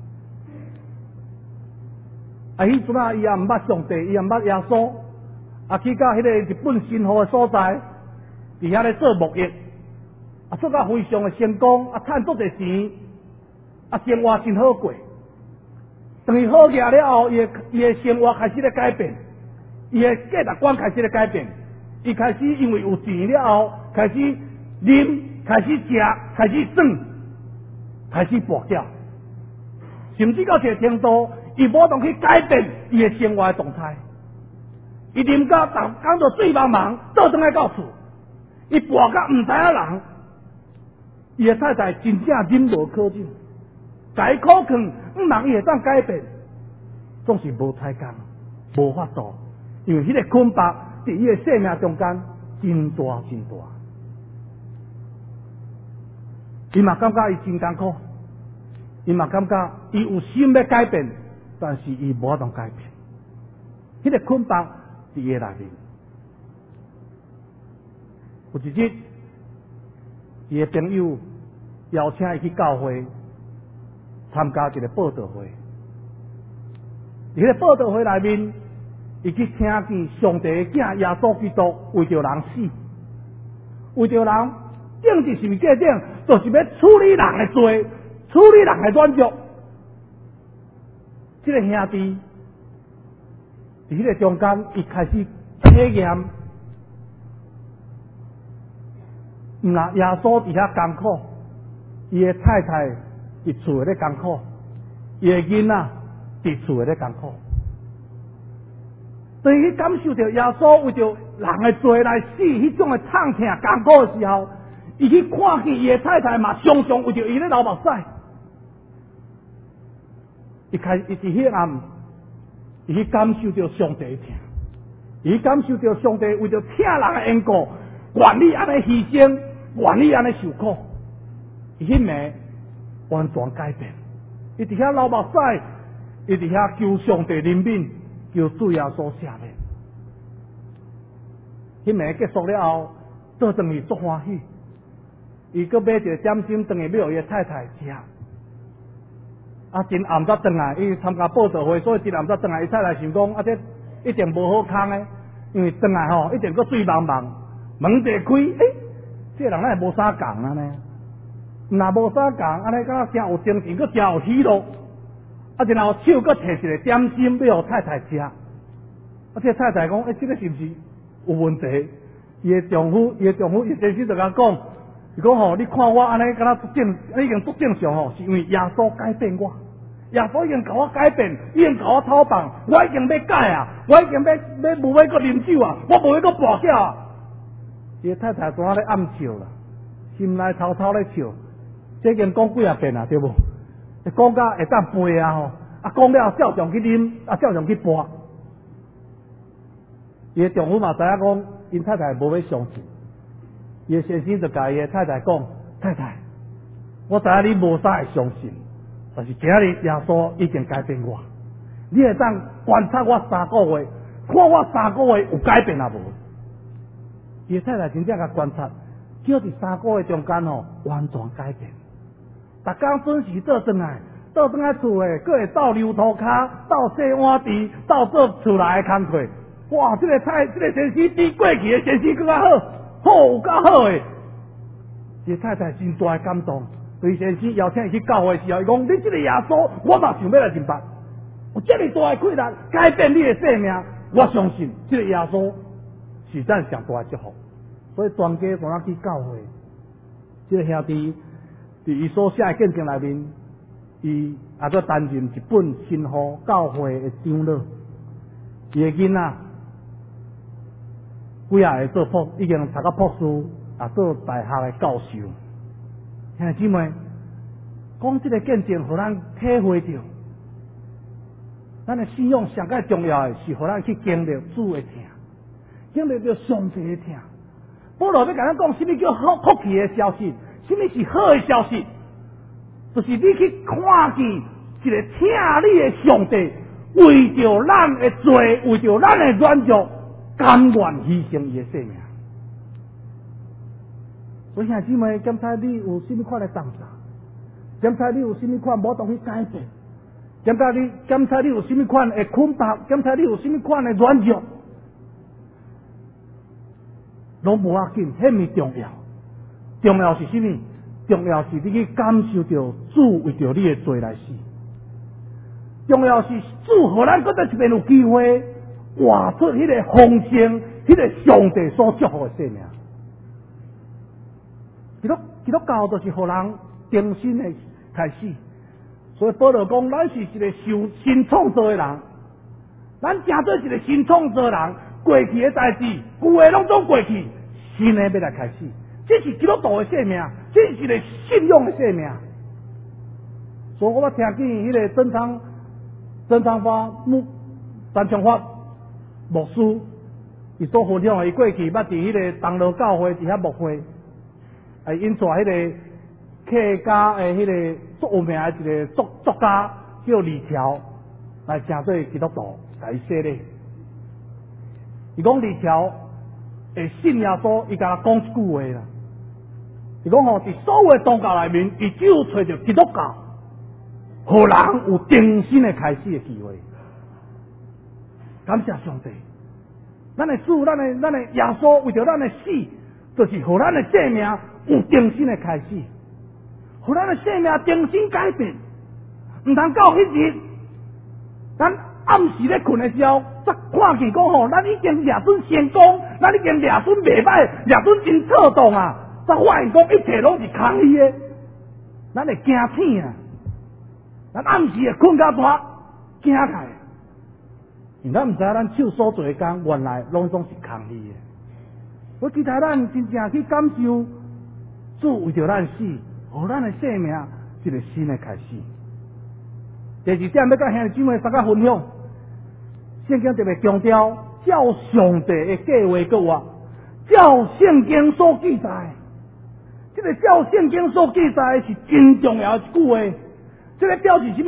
啊，迄阵啊，伊也毋捌上帝，伊也毋捌耶稣，啊，去到迄个日本新河的所在，伫遐咧做牧业，啊，做到非常的成功，啊，赚足侪钱，啊，生活真好过。等伊好业了后，伊的伊的生活开始咧改变，伊的价值观开始咧改变。伊开始因为有钱了后，开始啉，开始食，开始耍，开始跋筊，甚至到一个程度，伊无当去改变伊的生活的动态。伊啉到逐工就醉茫茫，倒转来到厝，伊跋到毋知影人，伊的太太真正忍无可忍。改苦劝，毋人伊会当改变，总是无采工，无法度，因为迄个捆绑伫伊的生命中间真大真大。伊嘛感觉伊真艰苦，伊嘛感觉伊有心要改变，但是伊无法度改变。迄个捆绑伫伊内面。有一日，伊的朋友邀请伊去教会。参加一个报道会，伫迄个报道会内面，伊去听见上帝的囝耶稣基督为着人死，为着人定伫十字架顶，就是要处理人的罪，处理人的软弱。这个兄弟伫迄个中间，伊开始体验，毋啦，耶稣伫遐艰苦，伊的太太。伫厝咧艰苦，伊个囡仔伫厝咧艰苦，当伊感受到耶稣为着人的罪来死，迄种的痛痛艰苦的时候，伊去看见伊的太太嘛，常常为着伊咧流目屎。伊开，伊伫迄暗，伊去感受到上帝的疼，伊去感受到上帝为着疼人的缘故，愿意安尼牺牲，愿意安尼受苦，伊迄暝。完全改变，伊伫遐流目屎，伊伫遐求上帝怜悯， 叫主耶稣赦免。迄暝结束了后，倒转去足欢喜，伊搁买一个点心转去要伊太太食。啊，真暗才转来，伊参加报道会，所以真暗才转来。伊太太想讲，啊，这一定无好康诶，因为转来吼，一定搁水茫茫，门一开，诶、欸，这个人咱无啥共啊呢？若无啥共，安尼敢若真有精神，搁真有喜乐。啊，然后手搁摕一个点心要互太太食。啊，这太太讲，诶、欸，这个是毋是有问题？伊的丈夫，伊的丈夫，伊先生就甲讲，伊讲吼，你看我安尼敢若足正，已经足正常吼，是因为耶稣改变我。耶稣已经甲我改变，已经甲我透放，我已经要改啊，我已经要要无要搁啉酒啊，我无要搁跋筊啊。伊太太怎啊咧暗笑啦，心内偷偷咧笑，这已经讲几啊遍啊，对无？讲甲会当背啊吼，啊讲了照常去啉，啊照常去跋。伊的丈夫嘛知影讲，因太太无要相信，伊的先生就甲伊的太太讲：太太，我知影你无啥会相信。但是今日耶稣已经改变我，你会当观察我三个月，看我三个月有改变啊无？伊太太真正甲观察，叫伫三个月中间吼完全改变。逐工准时倒转来，倒转来厝诶，佫会倒溜涂骹，倒洗碗池，倒做厝内诶工课。哇！这个太，这个先生比过去诶先生更较好，好有较好诶。伊太太真大诶感动。对先生邀请伊去教会时候，伊讲：你这个耶稣，我嘛想要来认捌。有这么大的困难，改变你的生命，我相信这个耶稣是咱上大的祝福。所以全家都去教会。这个兄弟伫伊所写的见证内面，伊也搁担任一本新护教会的长老。伊的囡仔几啊个做博，已经读到博士，也做大学的教授。兄弟姊妹，讲这个见证，互咱体会到，咱的信仰上界重要的是，互咱去经历主的疼，经历到上帝的疼。保罗要甲咱讲，什么叫好福气的消息？什么是好的消息？就是你去看见一个疼你的上帝，为着咱的罪，为着咱的软弱，甘愿牺牲伊的生命。所以兄弟姊妹，检查你有甚么款的动作，检查你有甚么款无当去改变，检查你检查你有甚么款的困迫，检查你有甚么款的软弱，拢无要紧，迄毋重要。重要是什么？重要是你去感受到主为着你的罪来死。重要是主互咱搁再一遍有机会活出迄个丰盛，迄个上帝所祝福的生命。基督基督教就是互人重新的开始，所以保罗讲，咱是一个受新创造的人，咱正做一个新创造的人，过去的代志，旧的拢总过去，新的要来开始。这是基督徒的生命，这是一个信仰的生命。所以我听见迄个曾昌曾昌发牧曾昌发牧师，伊所分享的，伊过去捌伫迄个东路教会伫遐牧会。哎，因带迄个客家诶，迄个足有名诶一个作作家叫李条来成做基督徒，甲伊说咧。伊讲李条会信耶稣，伊甲他讲一句话啦。伊讲吼，伫所有诶宗教内面，伊只有找着基督教，互人有重新诶开始诶机会。感谢上帝，咱诶主，咱诶咱诶耶稣为着咱诶死，就是互咱诶生命有重新的开始，互咱的生命重新改变。唔通到迄日，咱暗时咧困的时候，则看见讲吼，咱已经掠准成功，咱已经掠准袂歹，掠准真妥当啊！则发现讲一切拢是空虚的，咱会惊醒啊！咱暗时会困到大，惊起来。因咱唔知咱手所做的工，原来拢总是空虚的。我期待咱真正去感受。主为着咱死，互咱的生命一个新的开始。第二点要甲兄弟姊妹大家分享，圣经特别强调，照上帝的计划搁活，照圣经所记载，这个照圣经所记载是真重要一句话。这个表示什么？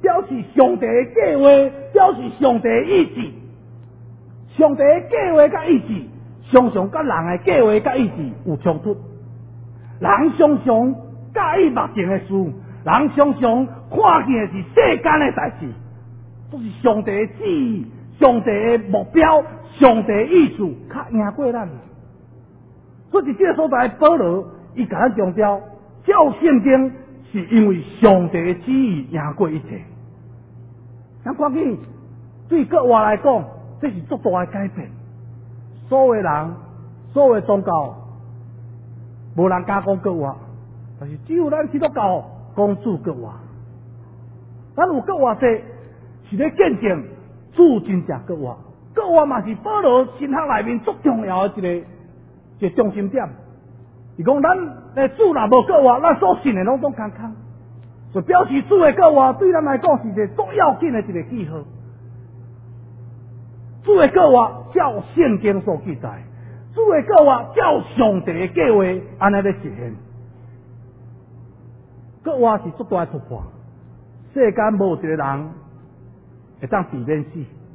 表示上帝的计划，表示上帝的意志。上帝的计划甲意志，常常甲人的计划甲意志有冲突。人常常介意目前的事，人常常看见的是世间的代志，这是上帝的旨意、上帝的目标、上帝的意思，较赢过咱。所以这个所在，保罗伊甲咱强调，照圣经是因为上帝的旨意赢过一切。咱看见对国外来讲，这是足大的改变。所有人、所有宗教，无人敢讲国外，但是只有咱基督教讲主国外。咱有国外说，是咧见证主真正国外。国外嘛是保罗神学内面最重要的一个一个中心点。是讲咱诶主若无国外，咱所信的拢总空空。就表示主的国外对咱来讲是一个最要紧的一个记号。主的国外照圣经所记载，主的国外照上帝的计划安尼咧实现。国外是最大的突破，世间无一个人会当避免死。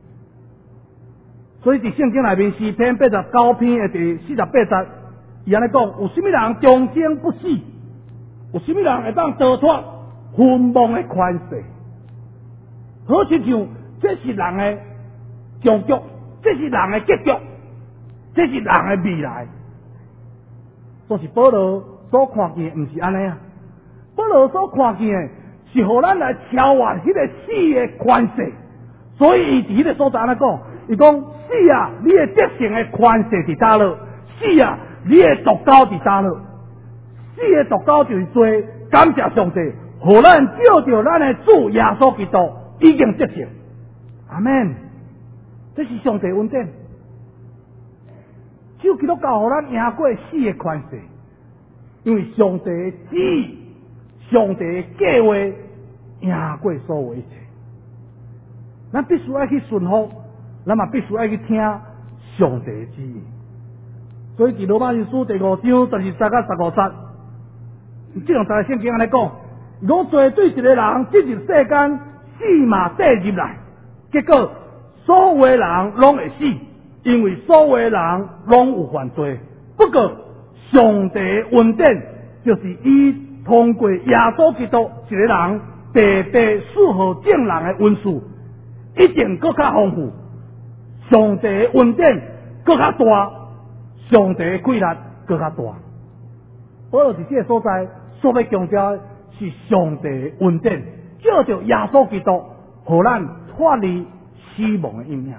所以伫圣经内面诗篇八十九篇的第四十八节，伊安尼讲：有甚物人终生不死？有甚物人会当逃脱昏蒙的权势？好亲像这是人的终局，这是人的结局，这是人的未来。都是保罗所看见的，毋是安尼啊！保罗所看见的是互咱来超越迄个死的权势。所以伊伫迄个所在安尼讲，伊讲死啊，你的得胜的权势伫倒落？死啊，你的毒钩伫倒落？死的毒钩就是做感谢上帝，互咱照着咱的主耶稣基督已经得胜。阿门！这是上帝恩典。只有基督教互咱赢过死的权势，因为上帝的旨意、上帝的计划赢过所有一切。咱必须要去顺服，咱嘛必须要去听上帝的旨意。所以伫罗马人书第五章十二节到十五节，这样在圣经安尼讲：我做对一个人进入世间，死嘛带入来，结果所有的人拢会死，因为所有的人拢有犯罪。不过上帝的恩典就是伊通过耶稣基督一个人白白赐予正人的恩赐。一定更较丰富，上帝的恩典更较大，上帝的规律更较大。保罗伫这个所在所要强调的是上帝的恩典，照着耶稣基督，互咱脱离死亡的阴影。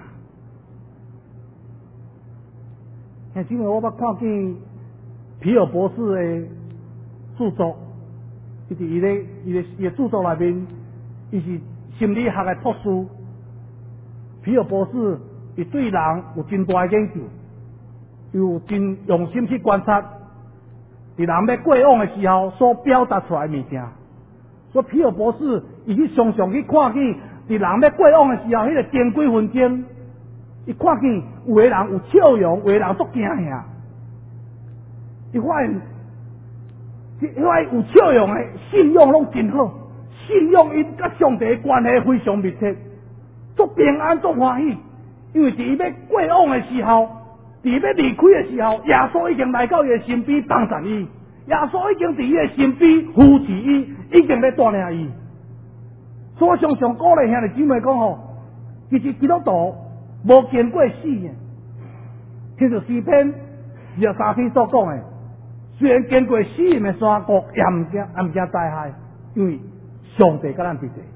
兄姊妹，我捌看见皮尔博士的著作，伊伫伊咧伊咧伊的著作内面，伊是心理学的博士。皮尔博士伊对人有真大的研究，有真用心去观察，伫人要过往的时候所表达出来的物件。所以皮尔博士伊去常常去看见，伫人要过往的时候，迄、那个珍贵分钟，伊看见有的人有笑容，有的人足惊吓。伊发现，伊发现有笑容的信仰拢真好，信仰因甲上帝的关系非常密切。足平安，足欢喜，因为伫伊要过往的时候，伫伊要离开的时候，耶稣已经来到伊的身边帮助伊，耶稣已经伫伊的身边扶持伊，已经要带领伊。所以我常常鼓励兄弟姊妹讲吼，其实基督徒无见过死的，听着诗篇二十三篇所讲的，虽然经过死荫的山谷，也毋惊，也毋惊灾害，因为上帝甲咱伫这。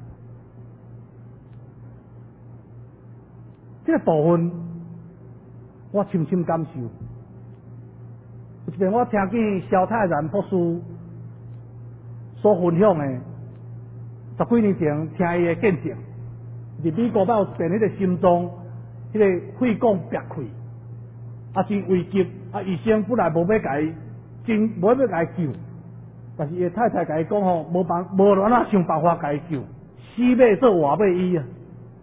这个部分，我深深感受。有一遍我听见萧泰然博士所分享的，十几年前听伊的见证，伫美国有一遍迄个心脏，迄、那个肺管裂开，啊真危急，啊医生本来无要甲伊，真无要甲伊救，但是伊太太甲伊讲吼，无办无乱啊想办法甲伊救，死要做活要医啊。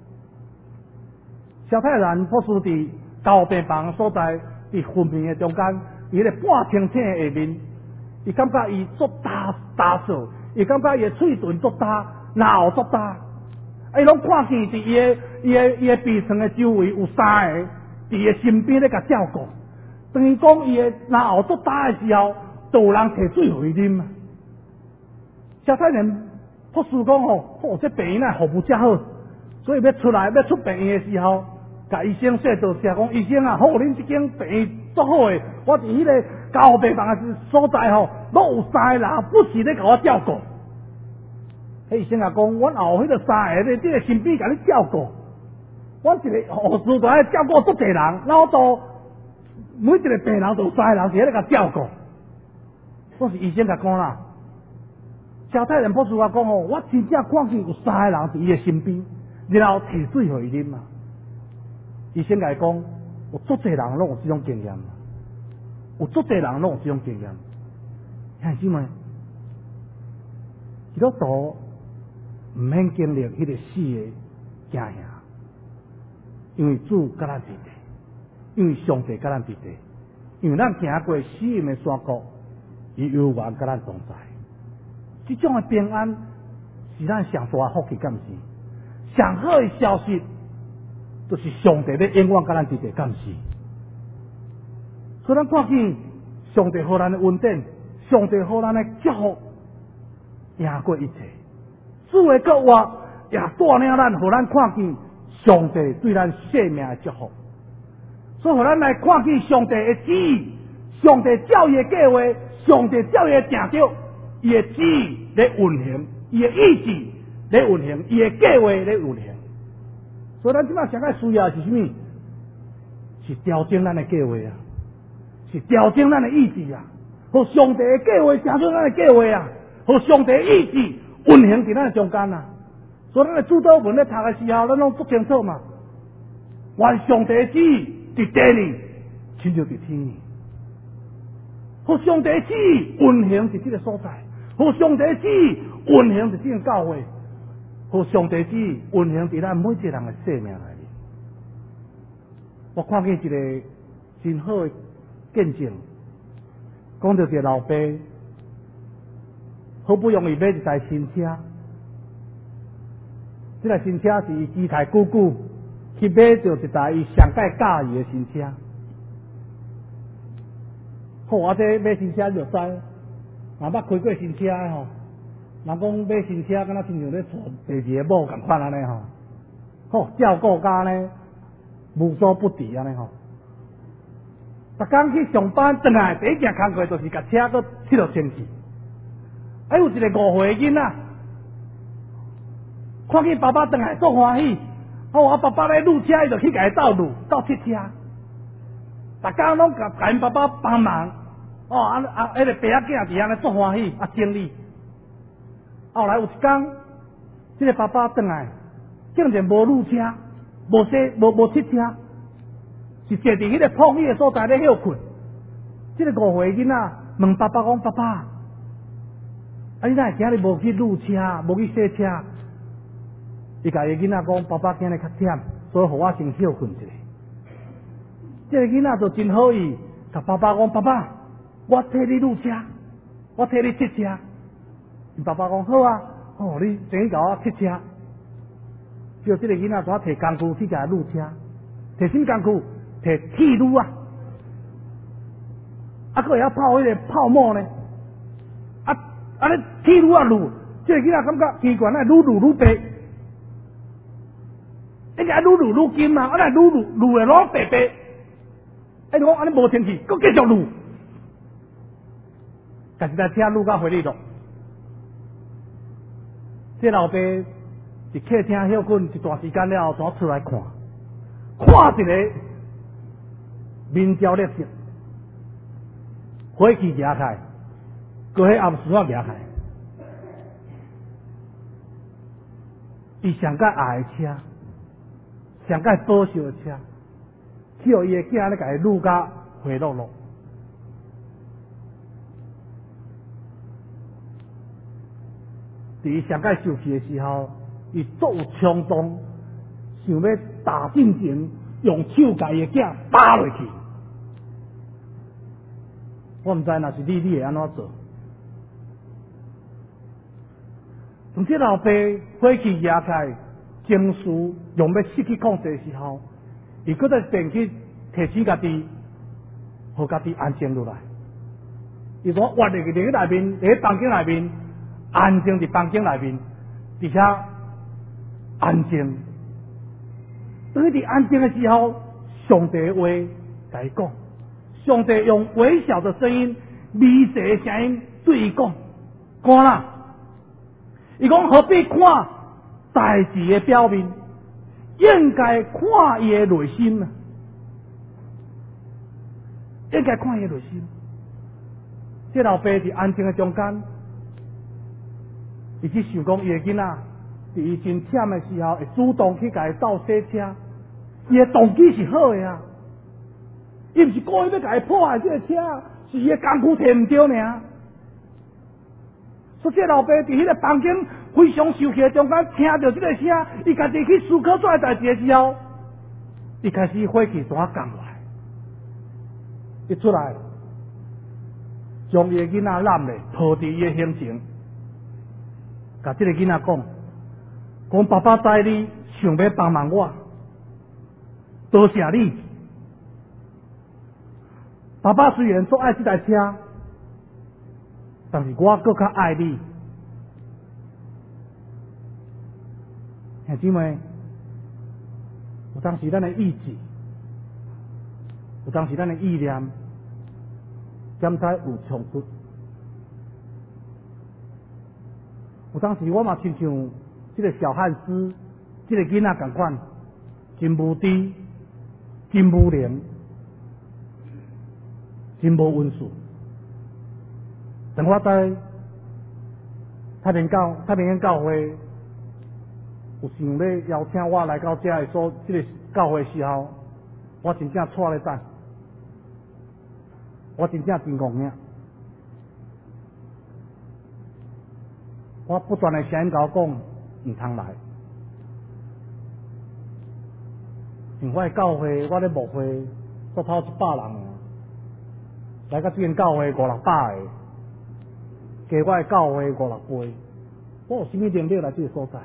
萧泰然博士伫交病房所在，伫昏迷的中间，伊迄个半清醒的下面，伊感觉伊足焦焦躁，伊感觉伊的喙唇足焦，脑足焦， 伊拢看见伫伊诶伊诶伊诶鼻床诶周围有三个伫伊诶身边咧甲照顾，等于讲伊诶然后做大诶时候，都有人摕水互伊啉。小太人博士讲吼，哦，这病院诶服务真好，所以要出来要出病院诶时候，甲医生说道谢讲，医生啊，好，恁即间病院足好诶，我伫迄个交病房诶所在吼，拢有三个人不时咧甲我照顾。迄医生也讲，阮后迄个三个咧，即个身边甲你照顾，阮一个护士在咧照顾足侪人，然后都每一个病人都有三个人伫咧甲照顾。我是医生甲讲啦，小太人博士我讲吼，我真正看见有三个人伫伊诶身边，然后摕水互伊啉啊。医生甲伊讲，有足侪人拢有即种经验，有足侪人拢有即种经验。兄弟们，基督徒毋免经历迄个死的惊吓，因为主甲咱伫地，因为上帝甲咱伫地，因为咱行过死荫的山谷，伊永远甲咱同在。这种的平安是咱上大的福气，敢是？上好的消息就是上帝咧永远甲咱伫地，敢是？所以咱看见上帝互咱的恩典，上帝互咱的祝福，赢过一切。主的国话也带领咱，互咱看见上帝对咱生命的祝福。所以，互咱来看见上帝的旨意，上帝照伊的计划，上帝照伊的定着，伊的旨意咧运行，伊的意志咧运行，伊的计划咧运行。所以，咱即摆上个需要的是什么？是调整咱的计划啊，是调整咱的意志啊，互上帝的计划成就咱的计划啊，互上帝的意志运行伫咱的中间啊。所以，咱的主导文咧读的时候，咱拢足清楚嘛。愿上帝的旨意伫地呢，亲像伫天呢。互上帝的旨意运行伫这个所在，互上帝的旨意运行伫这个教会，互上帝的旨意运行伫咱每一个人的生命内面。我看见一个真好的见证，讲到一个老爸，好不容易买一台新车，这台新车是伊期待久久，去买到一台伊上届驾驭的新车。好，我这买新车就知，若捌开过新车的吼，人讲买新车，敢若亲像咧娶第二个某共款安尼吼。好，照顾家呢无所不至安尼吼。逐工去上班，转来第一件工作就是甲车搁剃落清气。还有一个五岁的囡仔，看见爸爸转来足欢喜。哦，我爸爸咧撸车，伊就去甲伊斗撸，斗踢车。逐工拢甲甲因爸爸帮忙。哦，啊啊，迄个爸仔囝伫安尼足欢喜，啊整理。后来有一天，这个爸爸转来，竟然无撸车，无洗，无无踢车，是坐伫迄个碰椅的所在咧休困。这个五岁囡仔问爸爸讲：“爸爸，啊你哪会今日无去撸车，无去洗车？”伊甲伊囡仔讲：“爸爸今日较忝，所以互我先休困一下。”这个囡仔就真好意，甲爸爸讲：“爸爸，我替你撸车，我替你踢车。”爸爸讲：“好啊，哦，你先甲我踢车。”就这个囡仔怎摕工具去甲撸车？摕什么工具？摕铁撸啊！啊，佫会晓泡迄个泡沫呢？啊啊！咧铁撸啊撸，这个囡仔感觉奇怪，那撸撸撸白，应该撸撸撸金啊，啊那撸撸撸的拢白白。哎，你讲安尼无天气，佫继续撸，但是台车撸到回力咯。这老爸伫客厅休困一段时间了后，才出来看，看一个面焦绿色，火气夹开，搁迄暗树啊夹开，伊上届爱的车，上届保守的车，去互伊的囝咧甲伊撸甲回落落。伫伊上届受气的时候，伊足有冲动，想要打进前用手甲伊的囝打落去。我毋知若是你，你会安怎做？从这老爸火气压开， 情绪用要失去控制的时候，伊搁再电去提醒家己，互家己安静落来。伊说活入去伫内面，伫房间内面，安静伫房间内面，而且安静。当伊伫安静的时候，上帝的话甲伊讲，上帝用微小的声音、微细的声音对伊讲：看啦，伊讲何必看代志的表面，应该看伊的内心啊！应该看伊的内心。这老爸伫安静的中间，伊去想讲伊的囡仔，伫伊真忝的时候，会主动去甲伊斗洗车，伊的动机是好的啊！伊毋是故意要甲伊破坏这个车，是伊的工具摕毋对尔。所以这老爸伫迄个房间非常生气的中间，听到这个声，伊家己去思考这个代志的时候，伊开始火气大降落来，一出来。将伊个囡仔揽咧，抱伫伊个胸前，甲即个囡仔讲：讲爸爸知你想要帮忙我，多谢你。爸爸虽然做爱这台车，但是我更较爱你。兄姊妹，有当时咱的意志，有当时咱的意念。检查有冲突，有当时我嘛亲像这个小汉斯，这个囡仔同款，真无知，真无良，真无温顺。等我在太平教太平间教会有想要邀请我来到这的所这个教会时候，我真正错咧等。我真正真戆硬，我不断的声音甲我讲，唔通来。因我的教会，我咧牧会，足跑一百人啊，来到这间教会五六百个，加我的教会五六倍，我有啥物能力来这个所在？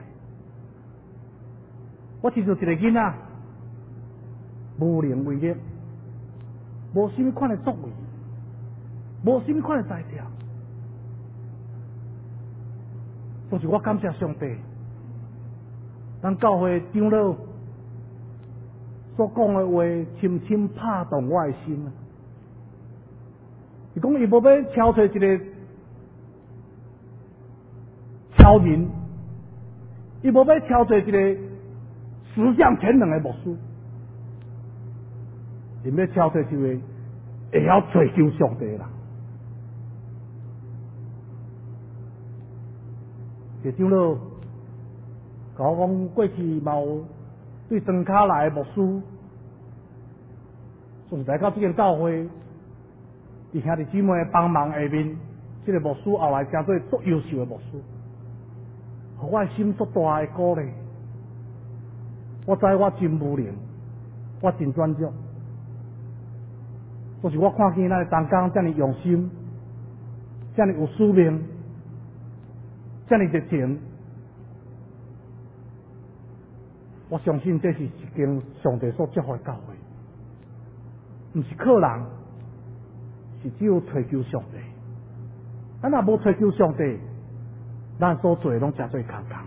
我亲像一个囡仔，无能为力，无啥物款的作为。无什么款的才调，就是我感谢上帝，咱教会长老所讲的话，深深拍动我的心啊！伊讲伊无要敲出一个超人，伊无要敲出一个十项全能的牧师，伊要敲出一位会晓追求上帝啦。个长老甲我讲，过去嘛有对庄卡来的牧师，就是来到这间教会，伫兄弟姊妹帮忙下面，这个牧师后来成做足优秀的牧师，互我的心足大的鼓励。我知我真无能，我真软弱，就是我看见咱的同工这么用心，这么有使命。这么热情，我相信这是一间上帝所祝福的教会，不是靠人，是只有追求上帝。咱若无追求上帝，咱所做的拢真做空空。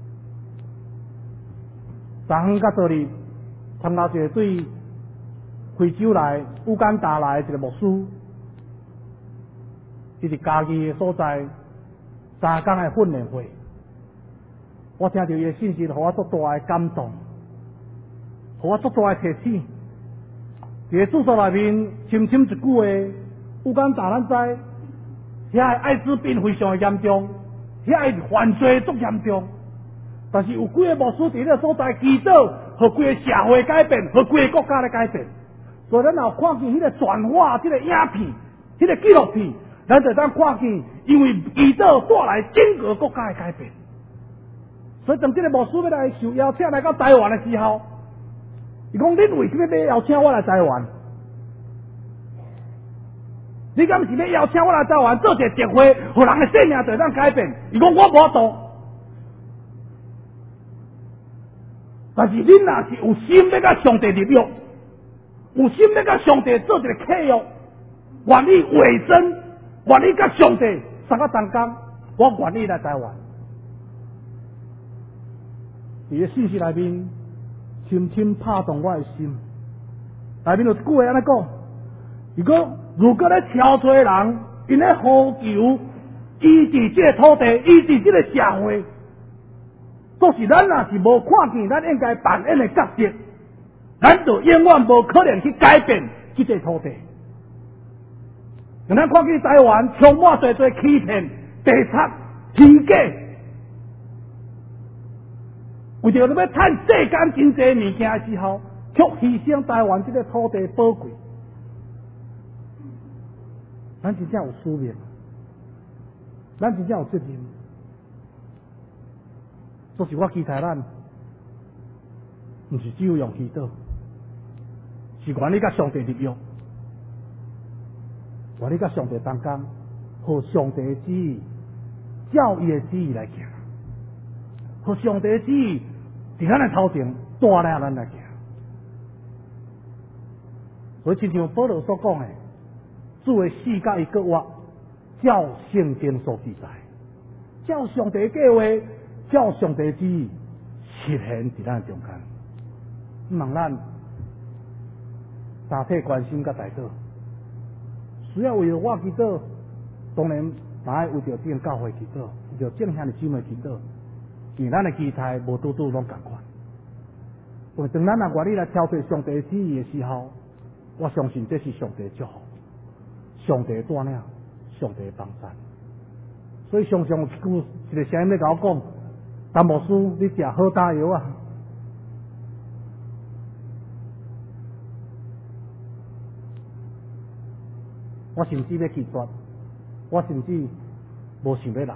昨昏甲昨日参加一个对非洲来、乌干达来的一个牧师，伊是家己的所在。三天的训练会，我听到伊的信息，互我足大的感动，互我足大的提醒。伫个住所内面，深深一句话：乌干达咱知，遐的艾滋病非常的严重，遐的犯罪足严重。但是有几个牧师伫个所在祈祷，互规个社会改变，互规个国家的改变。所以咱若看见迄个转化，迄个影片，迄个纪录片。咱就当看见，因为祈祷带来整个国家的改变。所以当这个牧师要来受邀请来到台湾的时候，伊讲：恁为什么要邀请我来台湾？你敢是要邀请我来台湾做一个集会，互人的生命就当改变？伊讲我无度。 但是恁若是有心要甲上帝立约，有心要甲上帝做一个契约，愿意委身，愿意甲上帝三个同工，我愿意来台湾。伫个信息内面，深深拍动我的心。内面有一句话安尼讲：如果如果咧超多人因咧呼求医治这个土地，医治这个社会，都是咱若是无看见咱应该扮演的角色，咱就永远无可能去改变这个土地。让咱看见台湾充满侪侪欺骗、地贼、天假，为着要趁世间真济物件的时候，却牺牲台湾这个土地宝贵。咱真正有使命，咱真正有责任。所以我期待咱，毋是只有用祈祷，是愿意甲上帝立约，愿意甲上帝同工，互上帝的旨意，照伊的旨意来行，互上帝的旨意伫咱的头前带领咱来行。所以，亲像保罗所讲的，主的死甲伊个活，照圣经所记载，照上帝的计划。照上帝旨意实现伫咱中间，希望咱大体关心甲代祷，需要为着我祈祷，当然嘛爱为着这个教会祈祷，为着正向的姊妹祈祷，其咱的期待无拄拄拢共款。因为当咱若愿意来挑战上帝旨意的时候，我相信这是上帝的祝福，上帝的带领，上帝的帮助。所以常常有一句一个声音咧甲我讲。陈牧师，你食好打药啊！我甚至要拒绝，我甚至无想要来，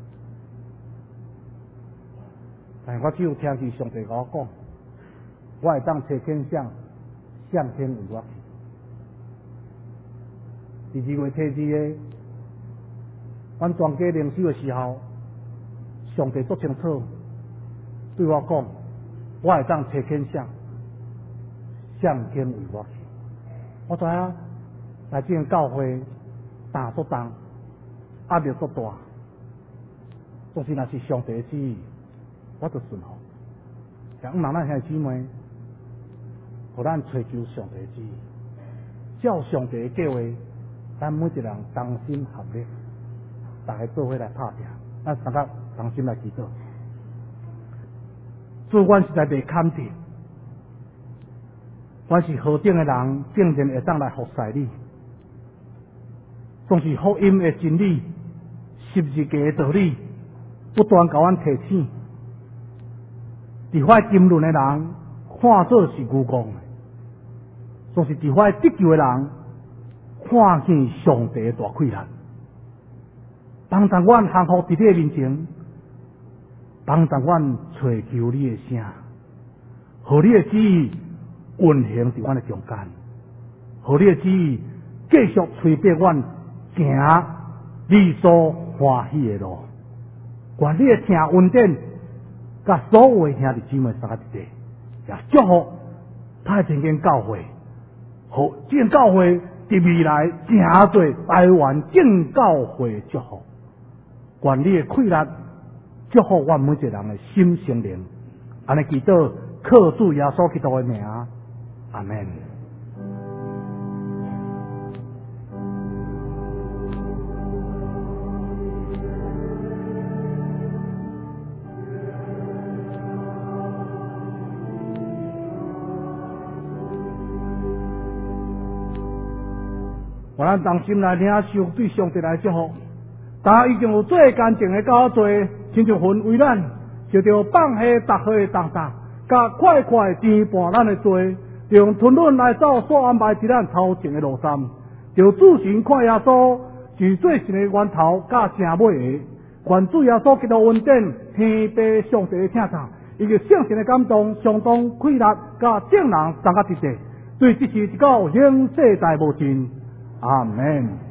但我只有听见上帝甲我讲，我会当找天象，向天为我去。第二月初二个，阮全家灵修的时候。上帝足清楚对我讲，我会当找天象，向天为我去。我知影来这个教会担足重，压力足大，总是若是上帝的旨意，我就顺服。想望咱兄弟姊妹，互咱追求上帝的旨意，照上帝的计划，咱每一人同心合力，大家做伙来打拼。咱大家同心来祈祷，主，阮实在袂堪定，阮是何等的人，竟然会当来服侍你，总是福音的真理、十字架的道理，不断甲阮提醒。伫遐争论的人，看做是愚公的，总是伫遐得救的人，看见上帝的大困难。帮助阮降服伫你的面前，帮助阮找求你的声，互你的旨意运行伫阮的中间，互你的旨意继续催逼阮行你所欢喜的路。愿你的听恩典，甲所有的兄弟姊妹三个一地，也祝福太平间教会，互这个教会伫未来正做台湾正教会的祝福。愿你的快乐祝福我每一个人的心心灵，安尼祈祷，靠主耶稣基督的名，阿门。我咱同心来领受对上帝来祝福。但已经有最干净的交做，亲像云为咱，就着放下逐岁的重担，甲快快填满咱的罪，就用吞忍来走所安排伫咱头前的路上，就主神看耶稣是最神的源头，甲正尾的，愿主耶稣基督恩典，天父上帝的听从，以及圣神的感动，相当快乐，甲正人三个一地，对这是一个永世代无尽，阿门。